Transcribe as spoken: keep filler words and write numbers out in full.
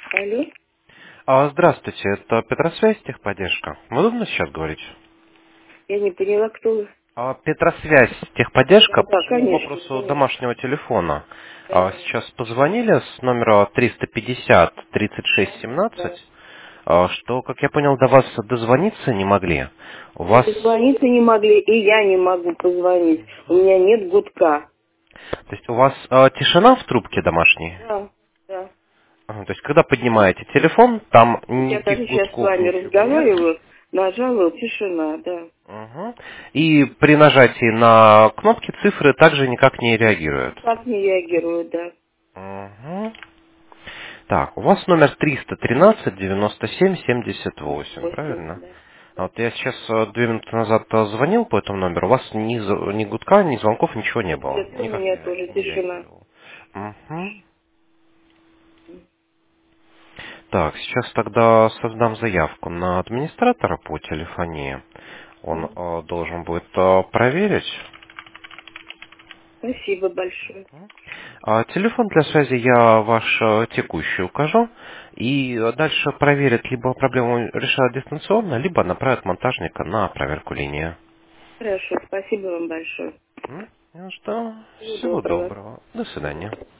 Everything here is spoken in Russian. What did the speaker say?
Алло? А, Здравствуйте, это Петросвязь, техподдержка. Удобно сейчас говорить? Я не поняла, кто вы. А, Петросвязь, Да, техподдержка да, по конечно, вопросу конечно. домашнего телефона. А, Да, Сейчас позвонили с номера триста пятьдесят тридцать шесть да, да. семнадцать, а, что, как я понял, до вас дозвониться не могли. У И вас, дозвониться не могли, и я не могу позвонить. У меня нет гудка. то есть у вас а, тишина в трубке домашней? Да, да. Ага, то есть когда поднимаете телефон, там Вот я никаких даже сейчас с гудков, вами ничего нет? разговариваю, нажала, тишина, да. Мгм. И при нажатии на кнопки цифры также никак не реагируют. Никак не реагирует, да. Мгм. Так, у вас номер триста тринадцать девяносто семь семьдесят восемь, Восемь, правильно? да. А Да. вот я сейчас э, две минуты назад э, звонил по этому номеру, у вас ни, з- ни гудка, ни звонков, ничего не было. Нет, у Никак меня не, тоже не тишина. реагировал. Мгм. Так, сейчас тогда создам заявку на администратора по телефонии. Он Мгм. э, должен будет э, проверить. Спасибо большое. А телефон для связи я ваш э, текущий укажу. И э, дальше проверят, либо проблему решают дистанционно, либо направят монтажника на проверку линии. Хорошо, спасибо вам большое. М? Ну что, Всего всего доброго. доброго. До свидания.